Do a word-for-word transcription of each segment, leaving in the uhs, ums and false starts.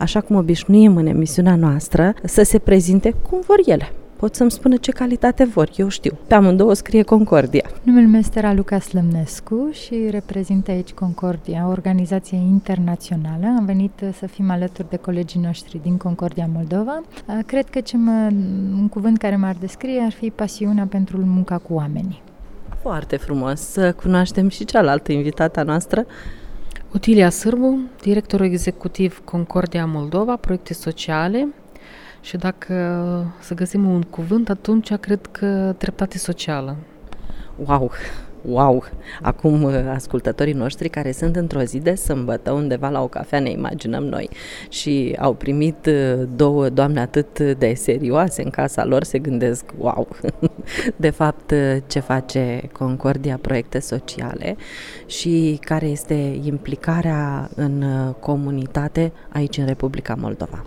așa cum obișnuim în emisiunea noastră, să se prezinte cum vor ele. Pot să-mi spună ce calitate vor, eu știu. Pe amândouă scrie Concordia. Numele meu este Raluca Slămnescu și reprezint aici Concordia, o organizație internațională. Am venit să fim alături de colegii noștri din Concordia Moldova. Cred că ce mă, un cuvânt care m-ar descrie ar fi pasiunea pentru munca cu oamenii. Foarte frumos. Să cunoaștem și cealaltă invitată noastră. Otilia Sârbu, directorul executiv Concordia Moldova, proiecte sociale. Și dacă să găsim un cuvânt, atunci cred că dreptate socială. Wow! Wow! Acum ascultătorii noștri care sunt într-o zi de sâmbătă undeva la o cafea, ne imaginăm noi, și au primit două doamne atât de serioase în casa lor, se gândesc, wow! De fapt, ce face Concordia Proiecte Sociale și care este implicarea în comunitate aici în Republica Moldova?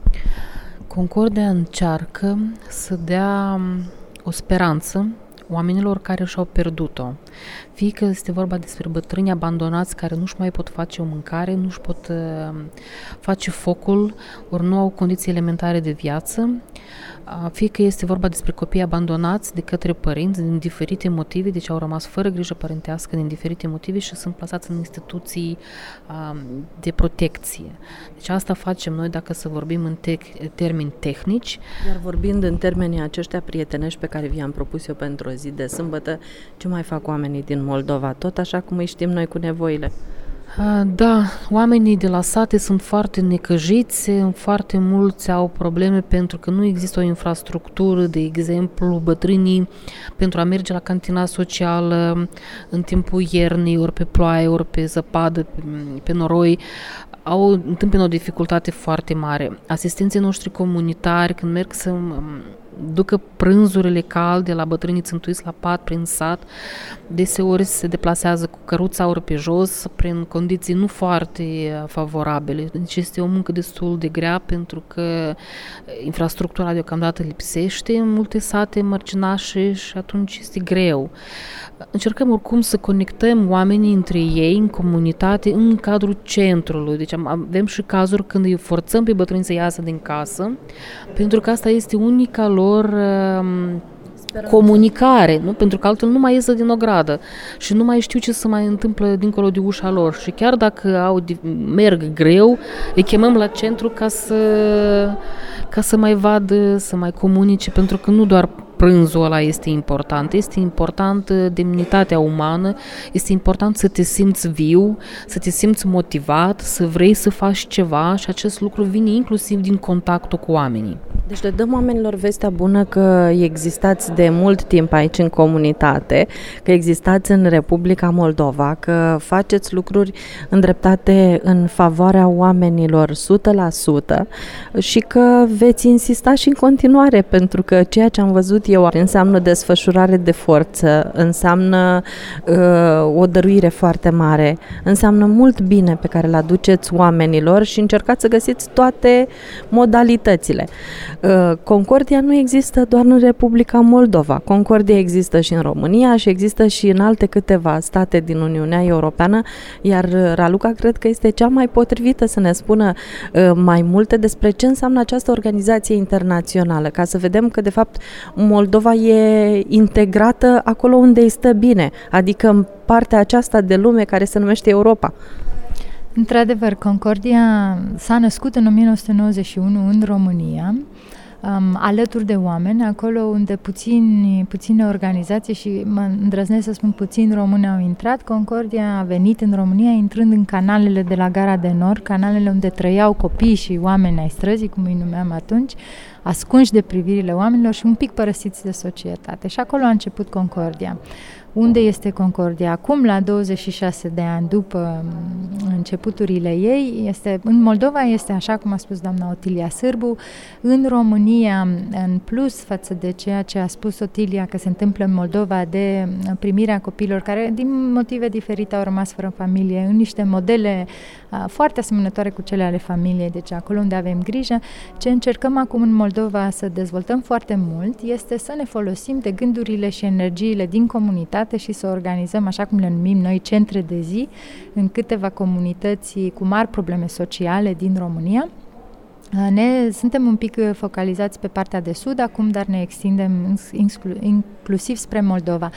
Concordia încearcă să dea o speranță oamenilor care și-au pierdut-o. Fie că este vorba despre bătrâni abandonați care nu-și mai pot face o mâncare, nu-și pot uh, face focul, ori nu au condiții elementare de viață, uh, fie că este vorba despre copii abandonați de către părinți din diferite motive, deci au rămas fără grijă părintească din diferite motive și sunt plasați în instituții uh, de protecție. Deci asta facem noi dacă să vorbim în te- termeni tehnici. Iar vorbind în termenii aceștia prietenești pe care vi-am propus eu pentru o zi de sâmbătă, ce mai fac oamenii din Moldova? Tot așa cum îi știm noi, cu nevoile? Da, oamenii de la sate sunt foarte necăjiți, foarte mulți au probleme pentru că nu există o infrastructură, de exemplu, bătrânii pentru a merge la cantina socială în timpul iernii, ori pe ploaie, ori pe zăpadă, pe noroi, au întâmpină o dificultate foarte mare. Asistenții noștri comunitari, când merg să ducă prânzurile calde la bătrânii țântuiți la pat prin sat, deseori se deplasează cu căruța ori pe jos, prin condiții nu foarte favorabile. Deci este o muncă destul de grea pentru că infrastructura deocamdată lipsește în multe sate mărginașe și atunci este greu. Încercăm oricum să conectăm oamenii între ei în comunitate, în cadrul centrului. Deci avem și cazuri când îi forțăm pe bătrâni să iasă din casă, pentru că asta este unica lor um, comunicare, nu? Pentru că altfel nu mai iesă din ogradă și nu mai știu ce se mai întâmplă dincolo de ușa lor. Și chiar dacă au, merg greu, îi chemăm la centru ca să, ca să mai vadă, să mai comunice, pentru că nu doar prânzul ăla este important, este important demnitatea umană, este important să te simți viu, să te simți motivat, să vrei să faci ceva și acest lucru vine inclusiv din contactul cu oamenii. Deci le dăm oamenilor vestea bună că existați de mult timp aici în comunitate, că existați în Republica Moldova, că faceți lucruri îndreptate în favoarea oamenilor o sută la sută și că veți insista și în continuare, pentru că ceea ce am văzut eu înseamnă desfășurare de forță, înseamnă uh, o dăruire foarte mare, înseamnă mult bine pe care îl aduceți oamenilor și încercați să găsiți toate modalitățile. Uh, Concordia nu există doar în Republica Moldova. Concordia există și în România și există și în alte câteva state din Uniunea Europeană, iar Raluca cred că este cea mai potrivită să ne spună uh, mai multe despre ce înseamnă această organizație internațională, ca să vedem că de fapt Moldova e integrată acolo unde îi stă bine, adică în partea aceasta de lume care se numește Europa. Într-adevăr, Concordia s-a născut în o mie nouă sute nouăzeci și unu în România, um, alături de oameni, acolo unde puțini, puține organizații și mă îndrăznesc să spun puțini români au intrat. Concordia a venit în România intrând în canalele de la Gara de Nord, canalele unde trăiau copii și oameni ai străzii, cum îi numeam atunci, ascunși de privirile oamenilor și un pic părăsiți de societate. Și acolo a început Concordia. Unde este Concordia? Acum, la douăzeci și șase de ani după începuturile ei, este, în Moldova este, așa cum a spus doamna Otilia Sârbu, în România, în plus față de ceea ce a spus Otilia că se întâmplă în Moldova de primirea copiilor care, din motive diferite, au rămas fără familie, în niște modele uh, foarte asemănătoare cu cele ale familiei, deci acolo unde avem grijă, ce încercăm acum în Moldova să dezvoltăm foarte mult este să ne folosim de gândurile și energiile din comunitate și să organizăm, așa cum le numim noi, centre de zi în câteva comunități cu mari probleme sociale din România Ne, suntem un pic focalizați pe partea de sud acum, dar ne extindem inclusiv spre Moldova.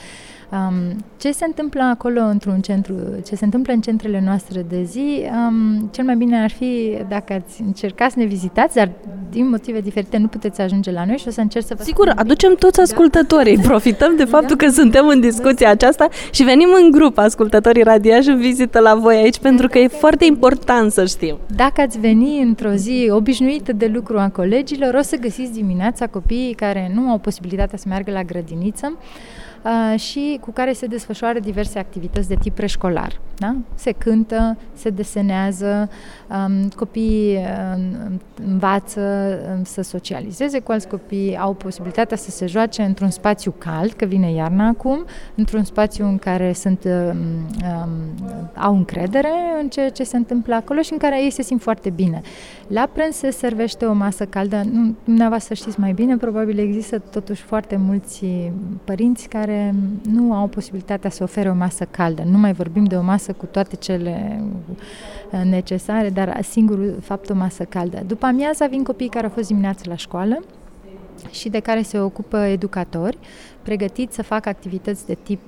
Um, ce se întâmplă acolo într-un centru, ce se întâmplă în centrele noastre de zi, um, cel mai bine ar fi dacă ați încercat să ne vizitați, dar din motive diferite nu puteți ajunge la noi și o să încerc să vă... Sigur, aducem toți ascultătorii, da. Profităm de faptul da. că suntem în discuția aceasta și venim în grup, ascultătorii Radiaș, în vizită la voi aici, pentru că e foarte important să știm. Dacă ați veni într-o zi obișnuită de lucru a colegilor, o să găsiți dimineața copiii care nu au posibilitatea să meargă la grădiniță, Uh, și cu care se desfășoară diverse activități de tip preșcolar. Da? Se cântă, se desenează, um, copiii uh, învață um, să socializeze cu alți copii, au posibilitatea să se joace într-un spațiu cald, că vine iarna acum, într-un spațiu în care sunt, um, um, au încredere în ceea ce se întâmplă acolo și în care ei se simt foarte bine. La prânz se servește o masă caldă. Nu, dumneavoastră știți mai bine, probabil există totuși foarte mulți părinți care nu au posibilitatea să ofere o masă caldă. Nu mai vorbim de o masă cu toate cele necesare, dar singurul fapt o masă caldă. După amiaza vin copiii care au fost dimineața la școală și de care se ocupă educatori, pregătiți să facă activități de tip,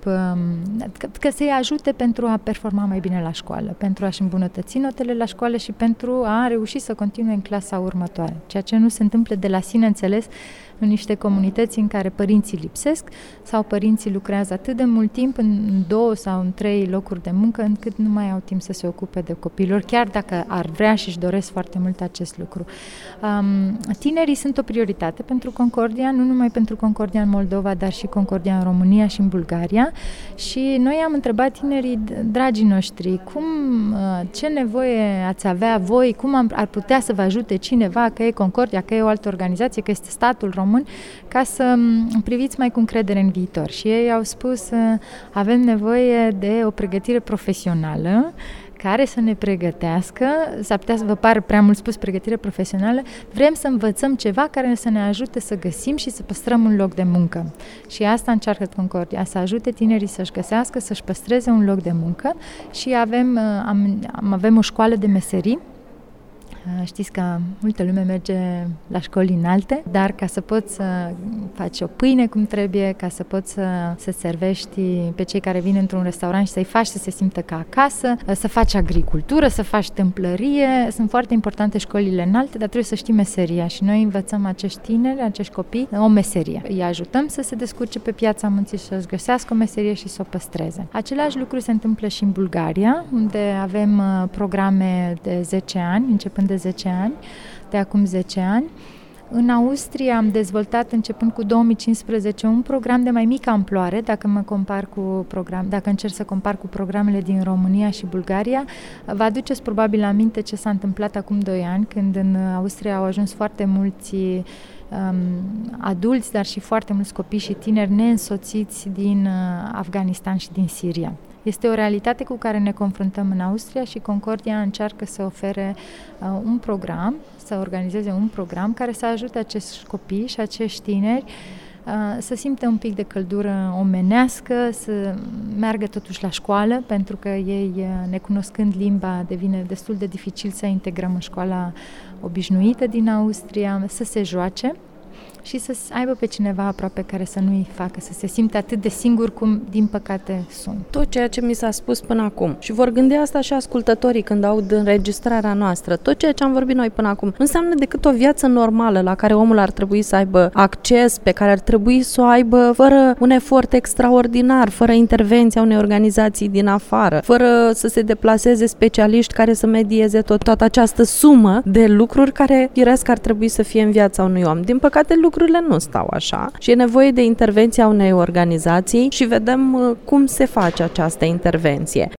că, că să-i ajute pentru a performa mai bine la școală, pentru a-și îmbunătăți notele la școală și pentru a reuși să continue în clasa următoare. Ceea ce nu se întâmplă de la sine înțeles în niște comunități în care părinții lipsesc sau părinții lucrează atât de mult timp în două sau în trei locuri de muncă încât nu mai au timp să se ocupe de copilor, chiar dacă ar vrea și își doresc foarte mult acest lucru. Um, tinerii sunt o prioritate pentru Concordia, nu numai pentru Concordia în Moldova, dar și Concordia în România și în Bulgaria și noi am întrebat tinerii, dragii noștri, cum, ce nevoie ați avea voi, cum am, ar putea să vă ajute cineva, că e Concordia, că e o altă organizație, că este statul român, ca să priviți mai cu încredere în viitor. Și ei au spus, avem nevoie de o pregătire profesională care să ne pregătească, s-ar putea să vă pară prea mult spus pregătire profesională, vrem să învățăm ceva care să ne ajute să găsim și să păstrăm un loc de muncă. Și asta încearcă Concordia, să ajute tinerii să-și găsească, să-și păstreze un loc de muncă și avem, am, avem o școală de meserii. Știți că multă lume merge la școli înalte, dar ca să poți să faci o pâine cum trebuie, ca să poți să, să servești pe cei care vin într-un restaurant și să-i faci să se simtă ca acasă, să faci agricultură, să faci tâmplărie, sunt foarte importante școlile înalte, dar trebuie să știi meseria și noi învățăm acești tineri, acești copii, o meserie. Îi ajutăm să se descurce pe piața muncii, să-și găsească o meserie și să o păstreze. Același lucru se întâmplă și în Bulgaria, unde avem programe de zece ani, începând de zece ani, de acum zece ani. În Austria am dezvoltat începând cu două mii cincisprezece un program de mai mică amploare, dacă mă compar cu program, dacă încerc să compar cu programele din România și Bulgaria. Vă aduceți probabil aminte ce s-a întâmplat acum doi ani, când în Austria au ajuns foarte mulți um, adulți, dar și foarte mulți copii și tineri neînsoțiți din uh, Afganistan și din Siria. Este o realitate cu care ne confruntăm în Austria și Concordia încearcă să ofere uh, un program, să organizeze un program care să ajute acești copii și acești tineri uh, să simtă un pic de căldură omenească, să meargă totuși la școală, pentru că ei, uh, necunoscând limba, devine destul de dificil să integrăm în școala obișnuită din Austria, să se joace și să aibă pe cineva aproape care să nu-i facă, să se simtă atât de singur cum, din păcate, sunt. Tot ceea ce mi s-a spus până acum. Și vor gândi asta și ascultătorii când aud înregistrarea noastră. Tot ceea ce am vorbit noi până acum nu înseamnă decât o viață normală la care omul ar trebui să aibă acces, pe care ar trebui să o aibă fără un efort extraordinar, fără intervenția unei organizații din afară, fără să se deplaseze specialiști care să medieze tot, toată această sumă de lucruri care, firesc, ar trebui să fie în viața unui om. Din păcate, lucrurile nu stau așa și e nevoie de intervenția unei organizații și vedem cum se face această intervenție.